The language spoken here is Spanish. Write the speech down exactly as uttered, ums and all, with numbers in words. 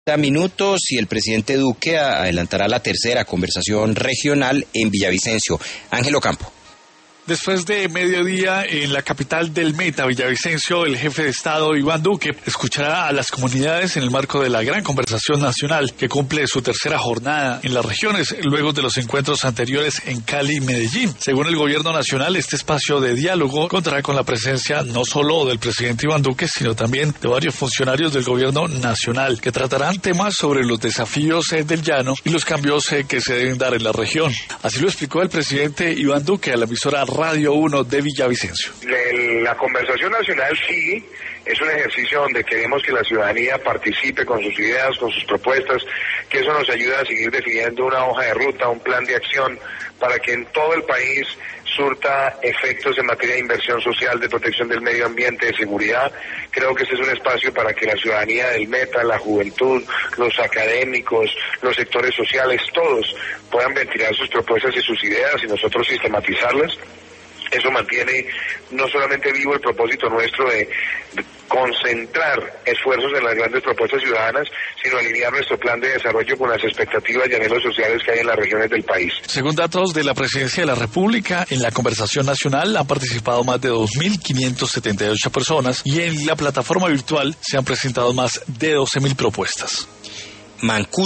minutos y el presidente Duque adelantará la tercera conversación regional en Villavicencio. Ángel Ocampo. Después de mediodía en la capital del Meta, Villavicencio, el jefe de Estado, Iván Duque, escuchará a las comunidades en el marco de la gran conversación nacional que cumple su tercera jornada en las regiones, luego de los encuentros anteriores en Cali y Medellín. Según el gobierno nacional, este espacio de diálogo contará con la presencia no solo del presidente Iván Duque, sino también de varios funcionarios del gobierno nacional, que tratarán temas sobre los desafíos eh, del llano y los cambios eh, que se deben dar en la región. Así lo explicó el presidente Iván Duque a la emisora Radio uno de Villavicencio. La conversación nacional sí es un ejercicio donde queremos que la ciudadanía participe con sus ideas, con sus propuestas, que eso nos ayuda a seguir definiendo una hoja de ruta, un plan de acción para que en todo el país surta efectos en materia de inversión social, de protección del medio ambiente, de seguridad. Creo que este es un espacio para que la ciudadanía del Meta, la juventud, los académicos, los sectores sociales, todos puedan ventilar sus propuestas y sus ideas y nosotros sistematizarlas. Eso mantiene no solamente vivo el propósito nuestro de, de concentrar esfuerzos en las grandes propuestas ciudadanas, sino alinear nuestro plan de desarrollo con las expectativas y anhelos sociales que hay en las regiones del país. Según datos de la Presidencia de la República, en la conversación nacional han participado más de dos mil quinientas setenta y ocho personas y en la plataforma virtual se han presentado más de doce mil propuestas. Mancuso